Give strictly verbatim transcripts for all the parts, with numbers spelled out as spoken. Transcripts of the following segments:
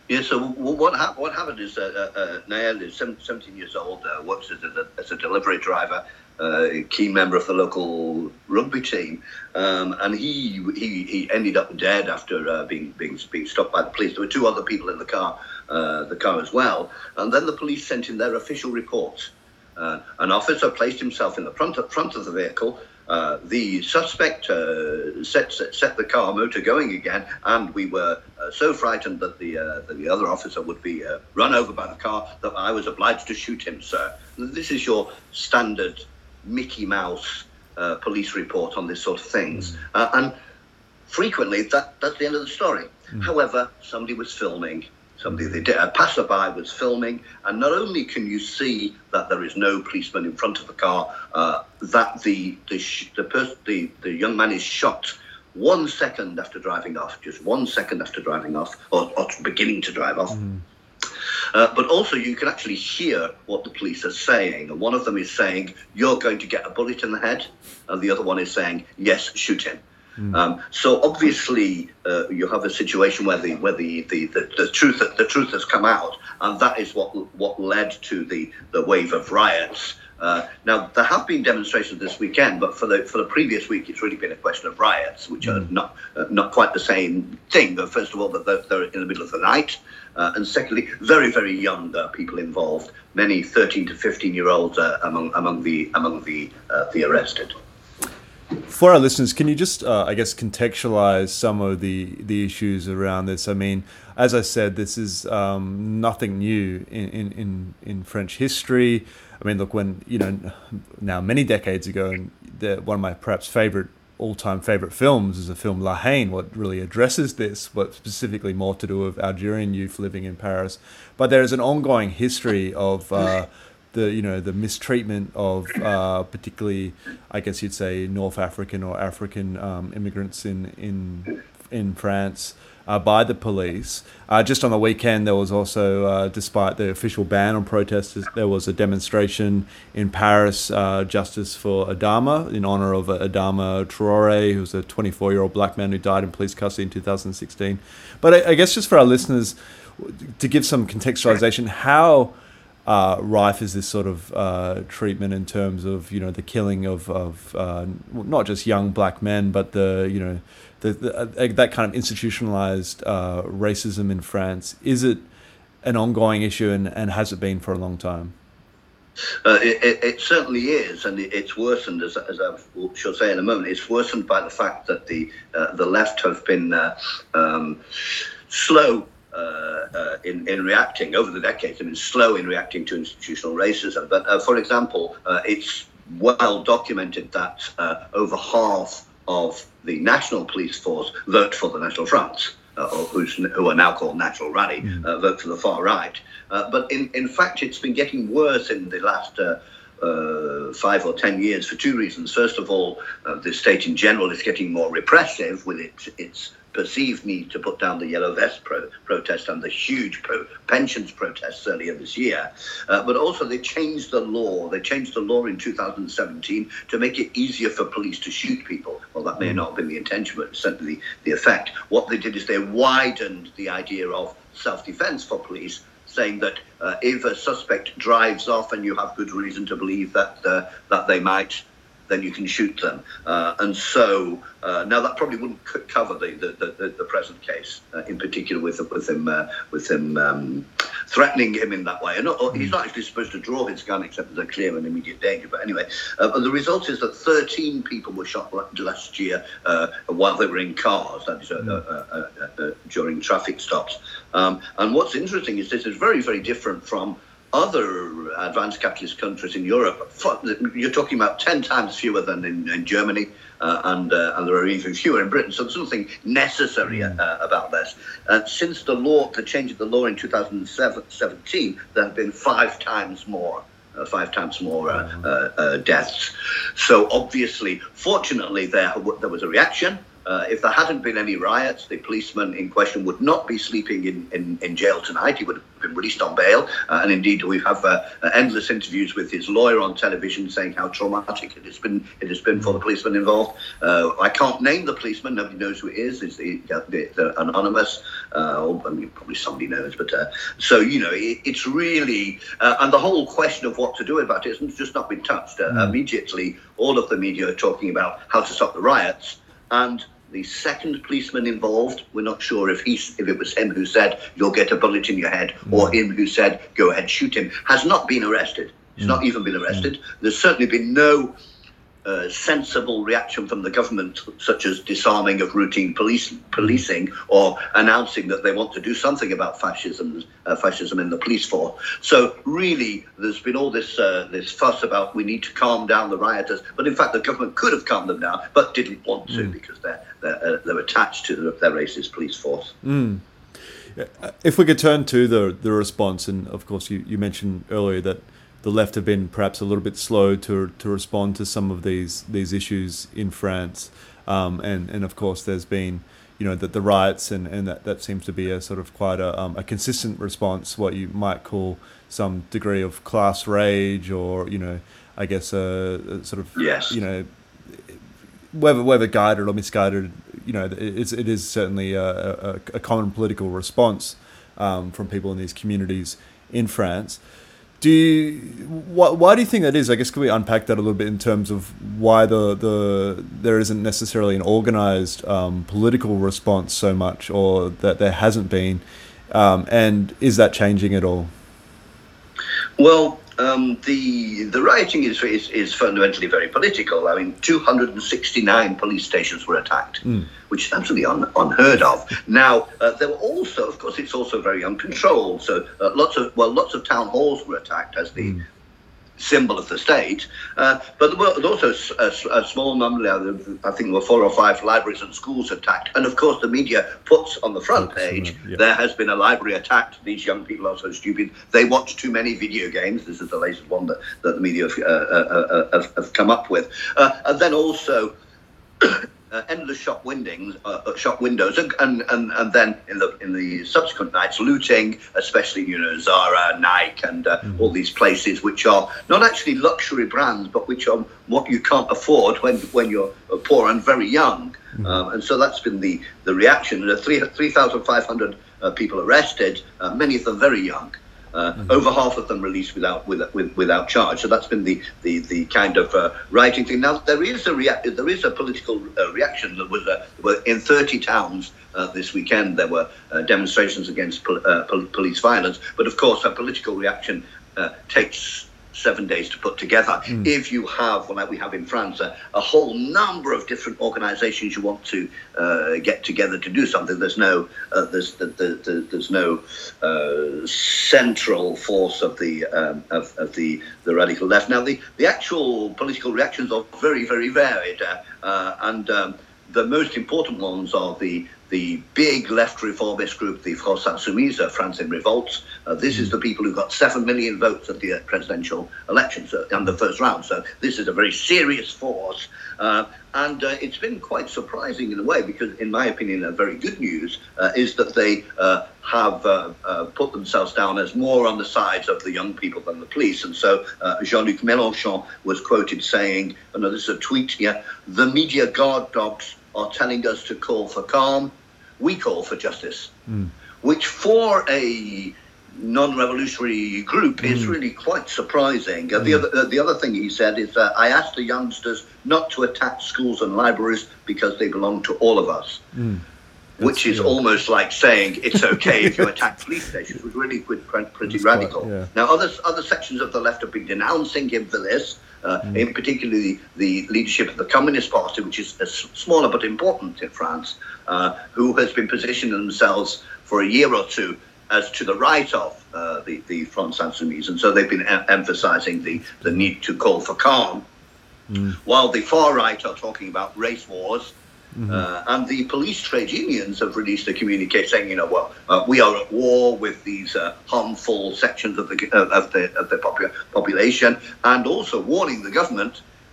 Yeah, so what, hap- what happened is uh, uh, uh, Nael is seventeen years old, uh, works as a, as a delivery driver, uh, a key member of the local rugby team, um, and he, he he ended up dead after uh, being, being being stopped by the police. There were two other people in the car, uh, the car as well, and then the police sent in their official report. Uh, an officer placed himself in the front of, front of the vehicle. Uh, the suspect uh, set, set set the car motor going again, and we were uh, so frightened that the uh, that the other officer would be uh, run over by the car that I was obliged to shoot him, sir. This is your standard Mickey Mouse uh, police report on this sort of things, mm. uh, and frequently that that's the end of the story. Mm. However, somebody was filming. Somebody, they did, a passerby was filming, and not only can you see that there is no policeman in front of the car, uh, that the the, sh- the, pers- the the young man is shot one second after driving off, just one second after driving off, or, or beginning to drive off. Mm. Uh, but also you can actually hear what the police are saying. And one of them is saying, "You're going to get a bullet in the head," and the other one is saying, "Yes, shoot him." Mm. Um, so obviously uh, you have a situation where the where the, the, the, the truth the truth has come out, and that is what what led to the, the wave of riots. Uh, now there have been demonstrations this weekend, but for the for the previous week it's really been a question of riots, which mm. are not uh, not quite the same thing. But first of all, that they're, they're in the middle of the night, uh, and secondly, very very young uh, people involved, many thirteen to fifteen year olds uh, among among the among the uh, the arrested. For our listeners, can you just, uh, I guess, contextualize some of the, the issues around this? I mean, as I said, this is um, nothing new in, in, in French history. I mean, look, when, you know, now many decades ago, and the, one of my perhaps favorite, all-time favorite films is the film La Haine, what really addresses this, but specifically more to do with Algerian youth living in Paris. But there is an ongoing history of... Uh, the you know the mistreatment of uh, particularly, I guess you'd say, North African or African um, immigrants in in in France uh, by the police. Uh, just on the weekend, there was also, uh, despite the official ban on protesters, there was a demonstration in Paris, uh, Justice for Adama, in honor of Adama Traore, who was a twenty-four-year-old black man who died in police custody in two thousand sixteen. But I, I guess just for our listeners, to give some contextualization, how Uh, rife is this sort of uh, treatment in terms of, you know, the killing of, of uh, not just young black men, but the, you know, the, the uh, that kind of institutionalized uh, racism in France? Is it an ongoing issue, and, and has it been for a long time? Uh, it, it, it certainly is, and it, it's worsened, as, as I shall say in a moment, it's worsened by the fact that the uh, the left have been uh, um, slow Uh, uh, in, in reacting over the decades. I mean, slow in reacting to institutional racism. But uh, for example, uh, it's well documented that uh, over half of the national police force vote for the National Front, uh, or who's, who are now called National Rally, uh, vote for the far right. Uh, but in, in fact, it's been getting worse in the last uh, uh, five or ten years for two reasons. First of all, uh, the state in general is getting more repressive with its its perceived need to put down the Yellow Vest pro- protest and the huge pro- pensions protests earlier this year. Uh, but also they changed the law. They changed the law in two thousand seventeen to make it easier for police to shoot people. Well, that may not have been the intention, but certainly the, the effect. What they did is they widened the idea of self-defense for police, saying that uh, if a suspect drives off and you have good reason to believe that uh, that they might, then you can shoot them. Uh, and so uh, now that probably wouldn't c- cover the the, the, the present case, uh, in particular with with him uh, with him um, threatening him in that way. And not, he's not actually supposed to draw his gun except as a clear and immediate danger. But anyway, uh, but the result is that thirteen people were shot last year uh, while they were in cars. That is uh, uh, uh, uh, uh, during traffic stops. Um, and what's interesting is this is very very different from other advanced capitalist countries in Europe. You're talking about ten times fewer than in, in Germany, uh, and uh, and there are even fewer in Britain. So there's something necessary uh, about this. Uh, since the law, the change of the law in two thousand seventeen, there have been five times more. Uh, five times more uh, uh, uh, deaths. So obviously, fortunately, there there was a reaction. Uh, if there hadn't been any riots, the policeman in question would not be sleeping in, in, in jail tonight. He would have been released on bail. Uh, and indeed, we have uh, endless interviews with his lawyer on television saying how traumatic it has been it has been for the policeman involved. Uh, I can't name the policeman. Nobody knows who it is. It's, the, the anonymous. Uh, I mean, probably somebody knows. But uh, so, you know, it, it's really... Uh, and the whole question of what to do about it has just not been touched. Uh, mm. Immediately, all of the media are talking about how to stop the riots. And the second policeman involved, we're not sure if he, if it was him who said, you'll get a bullet in your head, mm. or him who said, go ahead, shoot him, has not been arrested. He's mm. not even been arrested. Mm. There's certainly been no uh, sensible reaction from the government, such as disarming of routine police policing or announcing that they want to do something about fascism, uh, fascism in the police force. So really, there's been all this uh, this fuss about we need to calm down the rioters, but in fact the government could have calmed them down, but didn't want to mm. because they're they're, uh, they're attached to their racist police force. Mm. If we could turn to the the response, and of course you, you mentioned earlier that the left have been perhaps a little bit slow to to respond to some of these these issues in France, um, and and of course there's been, you know, the, the riots, and, and that, that seems to be a sort of quite a um, a consistent response, what you might call some degree of class rage, or, you know, I guess a, a sort of yes. you know, whether whether guided or misguided, you know, it's it is certainly a, a, a common political response um, from people in these communities in France. Do you, why, why do you think that is? I guess could we unpack that a little bit in terms of why the, the there isn't necessarily an organised um, political response so much, or that there hasn't been, um, and is that changing at all? Well, um, the the rioting is, is is fundamentally very political. I mean, two hundred sixty-nine police stations were attacked, mm. which is absolutely un, unheard of. Now, uh, there were also, of course, it's also very uncontrolled. So uh, lots of well, lots of town halls were attacked as the mm. symbol of the state, uh, but there were also a, a small number, I think there were four or five libraries and schools attacked. And of course the media puts on the front page, yeah. there has been a library attacked, these young people are so stupid, they watch too many video games. This is the latest one that, that the media have, uh, uh, uh, have come up with. Uh, and then also Uh, endless shop windows, uh, shop windows, and, and and and then in the in the subsequent nights, looting, especially, you know, Zara, Nike, and uh, mm-hmm. all these places which are not actually luxury brands, but which are what you can't afford when when you're poor and very young. Mm-hmm. Um, and so that's been the the reaction. There are three three thousand five hundred uh, people arrested, uh, many of them very young. Uh, mm-hmm. Over half of them released without with, with, without charge. So that's been the the, the kind of uh, writing thing. Now there is a rea- there is a political uh, reaction. There was a, well, in thirty towns uh, this weekend there were uh, demonstrations against pol- uh, pol- police violence. But of course, a political reaction uh, takes seven days to put together. Mm. If you have, well, like we have in France, a, a whole number of different organisations you want to uh, get together to do something, there's no uh, there's the, the, the, there's no uh, central force of the um, of, of the the radical left. Now, the the actual political reactions are very very varied, uh, uh, and um, the most important ones are the the big left reformist group, the France Insoumise, France in Revolt. Uh, this is the people who got seven million votes at the uh, presidential elections uh, in the first round. So this is a very serious force. Uh, and uh, it's been quite surprising in a way, because in my opinion, uh, very good news uh, is that they uh, have uh, uh, put themselves down as more on the sides of the young people than the police. And so uh, Jean-Luc Mélenchon was quoted saying, oh no, this is a tweet here, the media guard dogs are telling us to call for calm, we call for justice, mm. which for a non-revolutionary group mm. is really quite surprising. Uh, mm. the, other, uh, the other thing he said is, uh, I asked the youngsters not to attack schools and libraries because they belong to all of us, mm. which is true. Almost like saying it's okay if you attack police stations, which really quite pretty That's radical. Quite, yeah. Now, other, other sections of the left have been denouncing him for this. Uh, mm. In particular, the, the leadership of the Communist Party, which is a smaller but important in France, uh, who has been positioning themselves for a year or two as to the right of uh, the, the France Insoumise. And so they've been em- emphasizing the, the need to call for calm, mm. while the far right are talking about race wars. Mm-hmm. Uh, and the police trade unions have released a communique saying, you know, well, uh, we are at war with these uh, harmful sections of the uh, of the of the popu- population, and also warning the government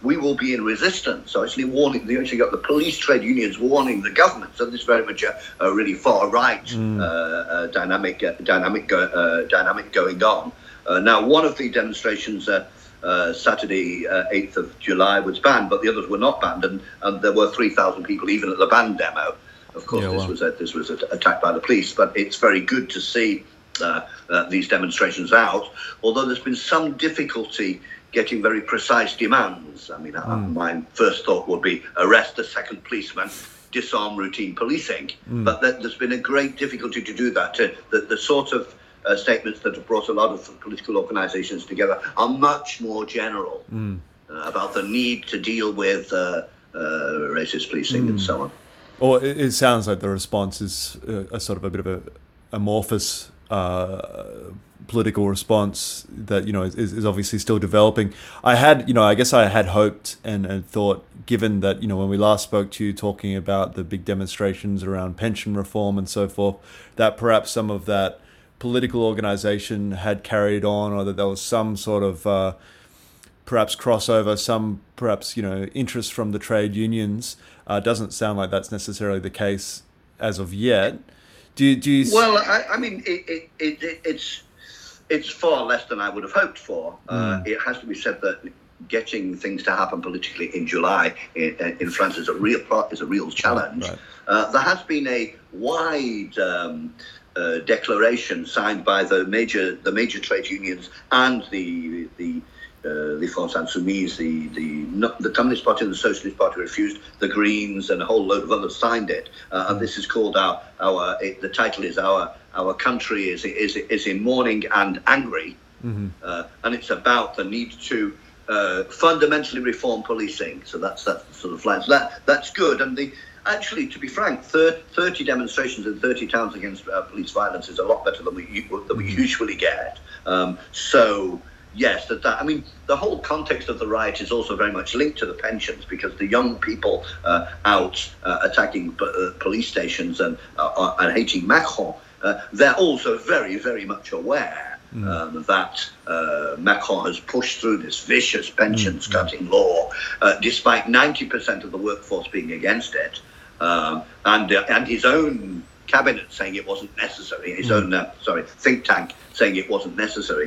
we will be in resistance. So actually warning, they actually got the police trade unions warning the government. So this is very much a, a really far right mm. uh, uh, dynamic, uh, dynamic, go, uh, dynamic going on. Uh, now, one of the demonstrations, uh, uh, Saturday, uh, eighth of July, was banned, but the others were not banned, and, and there were three thousand people even at the banned demo. Of course, yeah, this well. was a, this was attacked by the police, but it's very good to see uh, uh, these demonstrations out. Although there's been some difficulty getting very precise demands. I mean, mm. my first thought would be arrest the second policeman, disarm routine policing, mm. but there's been a great difficulty to do that. To, the, the sort of uh, statements that have brought a lot of political organisations together are much more general mm. uh, about the need to deal with uh, uh, racist policing mm. and so on. Or it, it sounds like the response is a, a sort of a bit of a amorphous uh, political response that, you know, is, is obviously still developing. I had, you know, I guess I had hoped and, and thought, given that, you know, when we last spoke to you talking about the big demonstrations around pension reform and so forth, that perhaps some of that political organization had carried on, or that there was some sort of uh, perhaps crossover, some perhaps, you know, interest from the trade unions. Uh, doesn't sound like that's necessarily the case as of yet. Do you, do you... Well, I, I mean, it, it, it, it's it's far less than I would have hoped for. Mm. Uh, it has to be said that getting things to happen politically in July in, in France is a real is a real challenge. Right. Uh, there has been a wide um, uh, declaration signed by the major the major trade unions and the the. Uh, the France Insoumise, the, the the Communist Party and the Socialist Party refused. The Greens and a whole load of others signed it. Uh, and this is called our our. It, the title is our our country is is is in mourning and angry, mm-hmm. uh, and it's about the need to uh, fundamentally reform policing. So that's that's the sort of line. So that that's good. And the actually, to be frank, thirty demonstrations in thirty towns against uh, police violence is a lot better than we than we usually get. Um, so. Yes, that, that I mean, the whole context of the riot is also very much linked to the pensions, because the young people uh, out uh, attacking p- uh, police stations and uh, and hating Macron, uh, they're also very, very much aware mm. um, that uh, Macron has pushed through this vicious pensions mm. cutting law, uh, despite ninety percent of the workforce being against it, um, and uh, and his own cabinet saying it wasn't necessary, his mm. own uh, sorry think tank saying it wasn't necessary.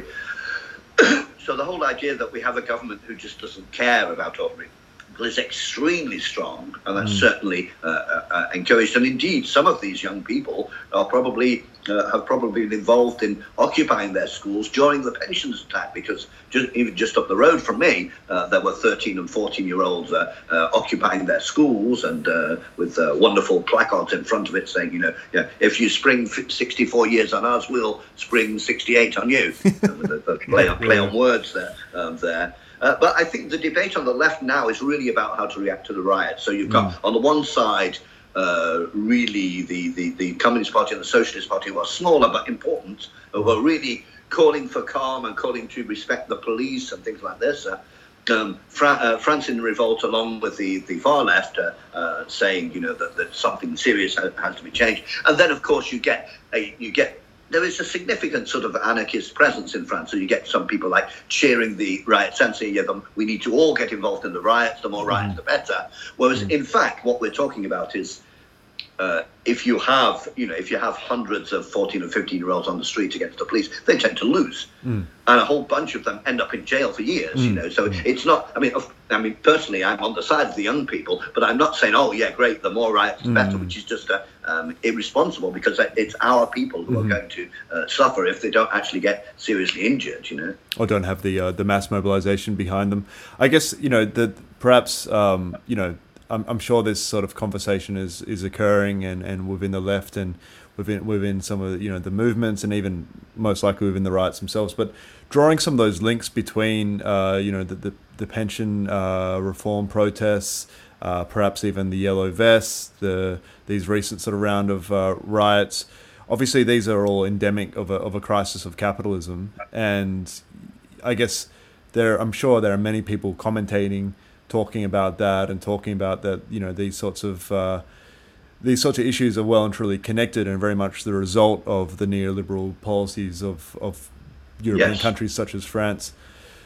So the whole idea that we have a government who just doesn't care about ordinary people is extremely strong, and that's mm. certainly uh, uh, encouraged. And indeed, some of these young people are probably uh, have probably been involved in occupying their schools during the pensions attack, because just, even just up the road from me, uh, there were thirteen and fourteen year olds uh, uh, occupying their schools, and uh, with uh, wonderful placards in front of it saying, you know, yeah, if you spring sixty-four years on us, we'll spring sixty-eight on you. the, the play, on, play on words there. Um, there. Uh, but I think the debate on the left now is really about how to react to the riot. So you've got, mm. on the one side, uh, really the, the, the Communist Party and the Socialist Party, who are smaller but important, who are really calling for calm and calling to respect the police and things like this. Uh, um, Fra- uh, France in revolt, along with the, the far left, uh, uh, saying, you know, that, that something serious has, has to be changed. And then, of course, you get a, you get there is a significant sort of anarchist presence in France. So you get some people like cheering the riots and saying, yeah, them, we need to all get involved in the riots. The more riots, mm. the better. Whereas, mm. in fact, what we're talking about is uh, if you have, you know, if you have hundreds of fourteen or fifteen year olds on the street against the police, they tend to lose. Mm. And a whole bunch of them end up in jail for years, mm. you know. So mm. it's not, I mean, I mean, personally, I'm on the side of the young people, but I'm not saying, oh, yeah, great, the more riots, the mm. better, which is just uh, um, irresponsible, because it's our people who mm. are going to uh, suffer if they don't actually get seriously injured, you know. Or don't have the uh, the mass mobilization behind them. I guess, you know, the, perhaps, um, you know, I'm, I'm sure this sort of conversation is, is occurring and, and within the left and within within some of the, you know, the movements, and even most likely within the riots themselves. But drawing some of those links between uh, you know the the, the pension uh, reform protests, uh, perhaps even the yellow vests, the these recent sort of round of uh, riots. Obviously, these are all endemic of a of a crisis of capitalism, and I guess there I'm sure there are many people commentating, talking about that and talking about that, you know, these sorts of uh, these sorts of issues are well and truly connected and very much the result of the neoliberal policies of, of European yes. countries such as France.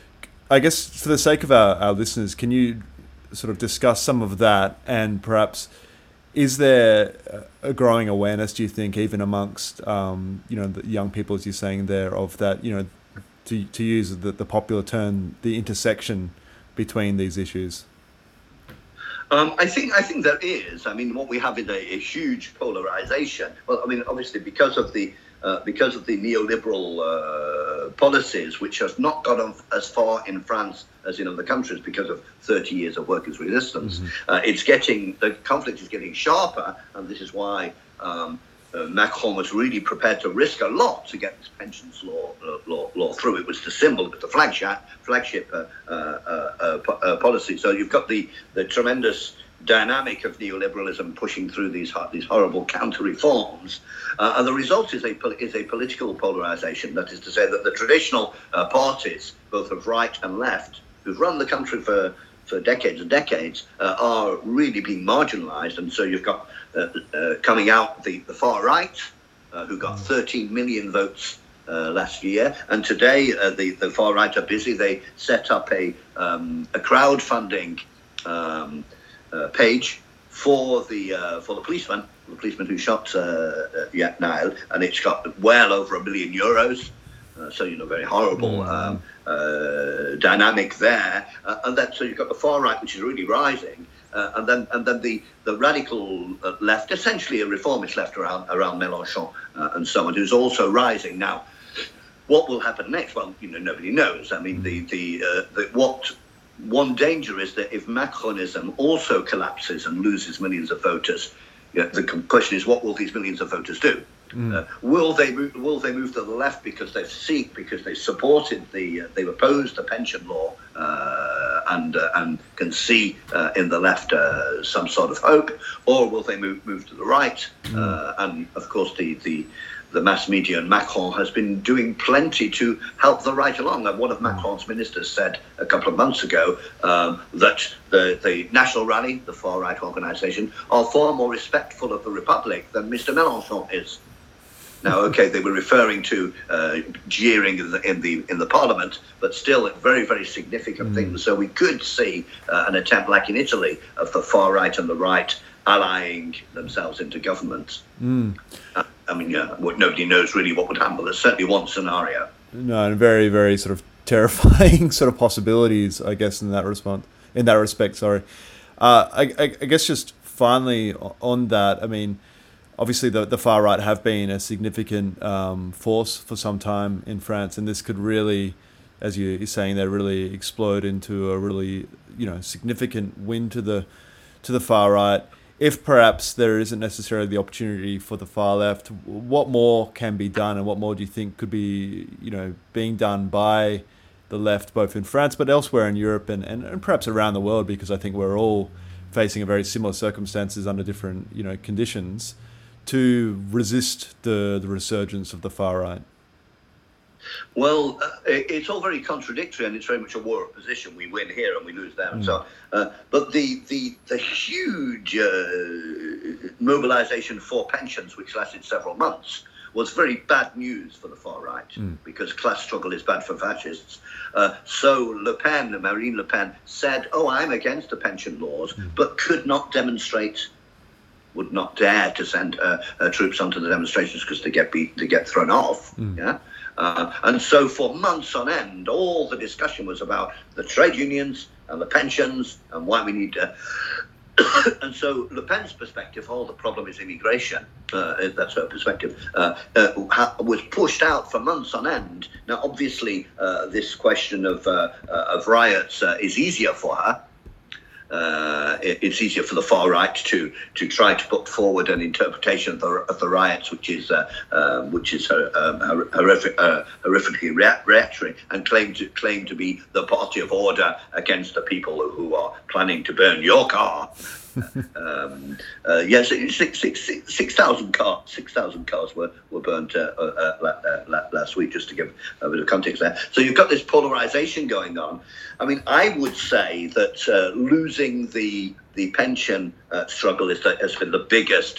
I guess for the sake of our, our listeners, can you sort of discuss some of that, and perhaps is there a growing awareness, do you think, even amongst um, you know, the young people, as you're saying there, of that, you know, to to use the, the popular term, the intersection between these issues? Um, I think I think there is. I mean, what we have is a, a huge polarization. Well, I mean, obviously because of the uh, because of the neoliberal uh, policies, which has not gone as far in France as in other countries because of thirty years of workers' resistance. Mm-hmm. Uh, it's getting the conflict is getting sharper, and this is why um, uh, Macron was really prepared to risk a lot to get this pensions law uh, law, law through. It was the symbol, it was the flagship flagship uh, uh, uh, uh, uh, policy. So you've got the the tremendous dynamic of neoliberalism pushing through these these horrible counter reforms, uh, and the result is a is a political polarization. That is to say that the traditional uh, parties, both of right and left, who've run the country for, for decades and decades, uh, are really being marginalized. And so you've got uh, uh, coming out the, the far right, uh, who got thirteen million votes uh, last year. And today uh, the, the far right are busy. They set up a, um, a crowdfunding um, uh, page for the uh, for the policeman, the policeman who shot uh, Jack Nile, and it's got well over a million euros. Uh, so, you know, very horrible mm-hmm. um, uh, dynamic there. Uh, and then, so you've got the far right, which is really rising. Uh, and then and then the, the radical left, essentially a reformist left around around Mélenchon uh, and so on, who's also rising. Now, what will happen next? Well, you know, nobody knows. I mean, the, the, uh, the what one danger is that if Macronism also collapses and loses millions of voters, you know, the question is, what will these millions of voters do? Mm. Uh, will they move, will they move to the left because they've seek because they supported the uh, they've opposed the pension law uh, and uh, and can see uh, in the left uh, some sort of hope, or will they move move to the right? Mm. Uh, and of course the the the mass media and Macron has been doing plenty to help the right along. And one of Macron's ministers said a couple of months ago um, that the, the National Rally, the far-right organisation, are far more respectful of the Republic than Mister Mélenchon is. Now, okay, they were referring to uh, jeering in the, in the in the Parliament, but still very, very significant mm. things. So we could see uh, an attempt, like in Italy, of the far right and the right allying themselves into government. Mm. Uh, I mean, yeah, nobody knows really what would happen, but there's certainly one scenario. No, and very, very sort of terrifying sort of possibilities, I guess, in that response, in that respect. Sorry, uh, I, I, I guess just finally on that, I mean, obviously the the far right have been a significant um, force for some time in France, and this could really, as you're saying, they really explode into a really, you know, significant win to the to the far right. If perhaps there isn't necessarily the opportunity for the far left, what more can be done, and what more do you think could be, you know, being done by the left, both in France but elsewhere in Europe and, and, and perhaps around the world? Because I think we're all facing a very similar circumstances under different, you know, conditions to resist the the resurgence of the far right. Well, uh, it's all very contradictory, and it's very much a war of position. We win here and we lose there, and mm. so. Uh, but the the the huge uh, mobilization for pensions, which lasted several months, was very bad news for the far right mm. because class struggle is bad for fascists. Uh, so Le Pen, Marine Le Pen, said, "Oh, I'm against the pension laws," mm. but could not demonstrate. Would not dare to send her, her troops onto the demonstrations because they get beat, they get thrown off. Mm. Yeah. Uh, and so for months on end, all the discussion was about the trade unions and the pensions and why we need to. And so Le Pen's perspective, oh, the problem is immigration. Uh, that's her perspective. Uh, uh, was pushed out for months on end. Now, obviously, uh, this question of uh, uh, of riots uh, is easier for her. Uh, it, it's easier for the far right to to try to put forward an interpretation of the, of the riots, which is uh, uh, which is uh, um, horrific, uh, horrifically reactionary, and claim to claim to be the party of order against the people who are planning to burn your car. um, uh, yes, six six six six thousand cars six thousand cars were were burnt uh, uh, uh, last week, just to give a bit of context there. So you've got this polarization going on. I mean, I would say that uh, losing the the pension uh, struggle is the, has been the biggest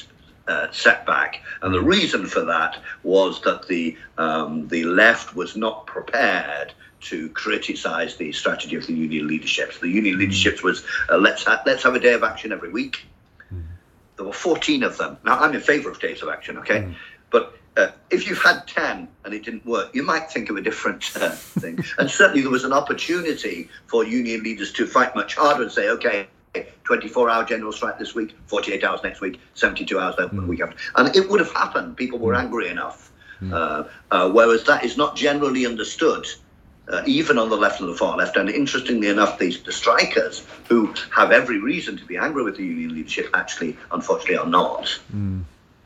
uh, setback. And the reason for that was that the um, the left was not prepared to criticize the strategy of the union leadership. The union leadership was, uh, let's, ha- let's have a day of action every week. Mm. There were fourteen of them. Now, I'm in favor of days of action, okay? Mm. But uh, if you had ten and it didn't work, you might think of a different uh, thing. And certainly there was an opportunity for union leaders to fight much harder and say, okay, twenty-four hour general strike this week, forty-eight hours next week, seventy-two hours the mm. week after. And it would have happened. People were angry enough. Mm. Uh, uh, whereas that is not generally understood, uh, even on the left and the far left. And interestingly enough, these the strikers, who have every reason to be angry with the union leadership, actually, unfortunately, are not. Mm.